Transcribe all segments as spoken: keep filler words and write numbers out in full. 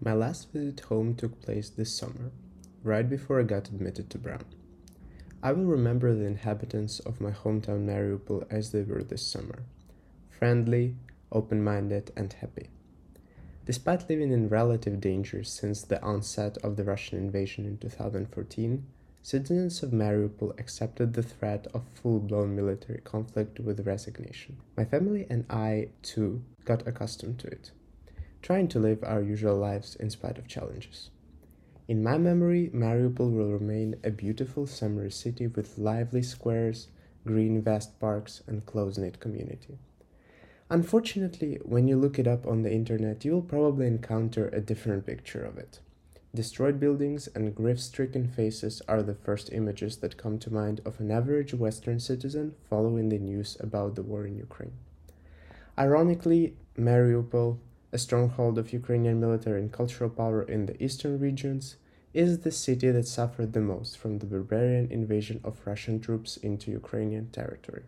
My last visit home took place this summer, right before I got admitted to Brown. I will remember the inhabitants of my hometown Mariupol as they were this summer, friendly, open-minded, and happy. Despite living in relative danger since the onset of the Russian invasion in two thousand fourteen, citizens of Mariupol accepted the threat of full-blown military conflict with resignation. My family and I, too, got accustomed to it, trying to live our usual lives in spite of challenges. In my memory, Mariupol will remain a beautiful summer city with lively squares, green vast parks, and close-knit community. Unfortunately, when you look it up on the internet, you will probably encounter a different picture of it. Destroyed buildings and grief-stricken faces are the first images that come to mind of an average Western citizen following the news about the war in Ukraine. Ironically, Mariupol, a stronghold of Ukrainian military and cultural power in the eastern regions, is the city that suffered the most from the barbarian invasion of Russian troops into Ukrainian territory.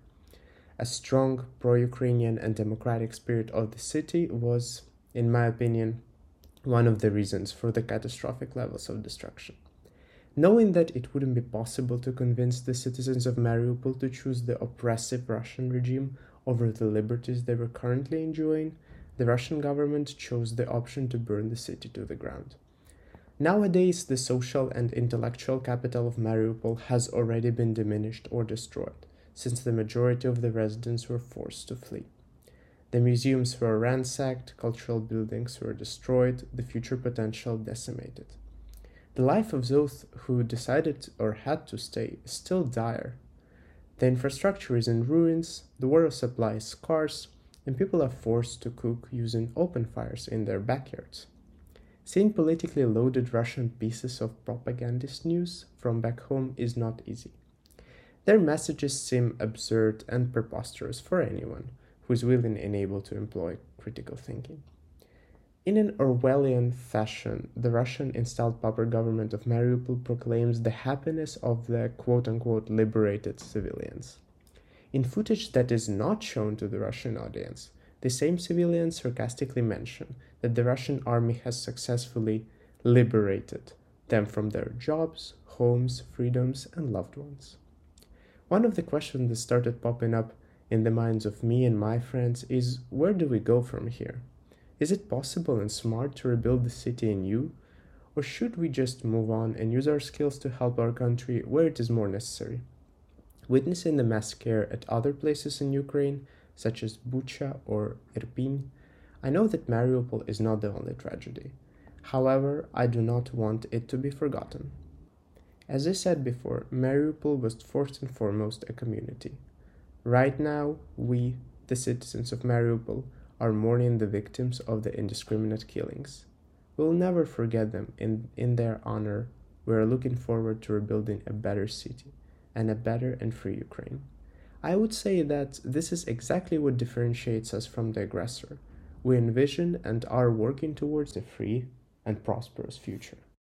A strong pro-Ukrainian and democratic spirit of the city was, in my opinion, one of the reasons for the catastrophic levels of destruction. Knowing that it wouldn't be possible to convince the citizens of Mariupol to choose the oppressive Russian regime over the liberties they were currently enjoying, the Russian government chose the option to burn the city to the ground. Nowadays, the social and intellectual capital of Mariupol has already been diminished or destroyed, since the majority of the residents were forced to flee. The museums were ransacked, cultural buildings were destroyed, the future potential decimated. The life of those who decided or had to stay is still dire. The infrastructure is in ruins, the water supply is scarce, and people are forced to cook using open fires in their backyards. Seeing politically loaded Russian pieces of propagandist news from back home is not easy. Their messages seem absurd and preposterous for anyone who is willing and able to employ critical thinking. In an Orwellian fashion, the Russian-installed puppet government of Mariupol proclaims the happiness of the quote-unquote liberated civilians. In footage that is not shown to the Russian audience, the same civilians sarcastically mention that the Russian army has successfully liberated them from their jobs, homes, freedoms, and loved ones. One of the questions that started popping up in the minds of me and my friends is, where do we go from here? Is it possible and smart to rebuild the city anew? Or should we just move on and use our skills to help our country where it is more necessary? Witnessing the mass scare at other places in Ukraine, such as Bucha or Irpin, I know that Mariupol is not the only tragedy. However, I do not want it to be forgotten. As I said before, Mariupol was first and foremost a community. Right now, we, the citizens of Mariupol, are mourning the victims of the indiscriminate killings. We will never forget them. In, in their honor, we are looking forward to rebuilding a better city and a better and free Ukraine. I would say that this is exactly what differentiates us from the aggressor. We envision and are working towards a free and prosperous future.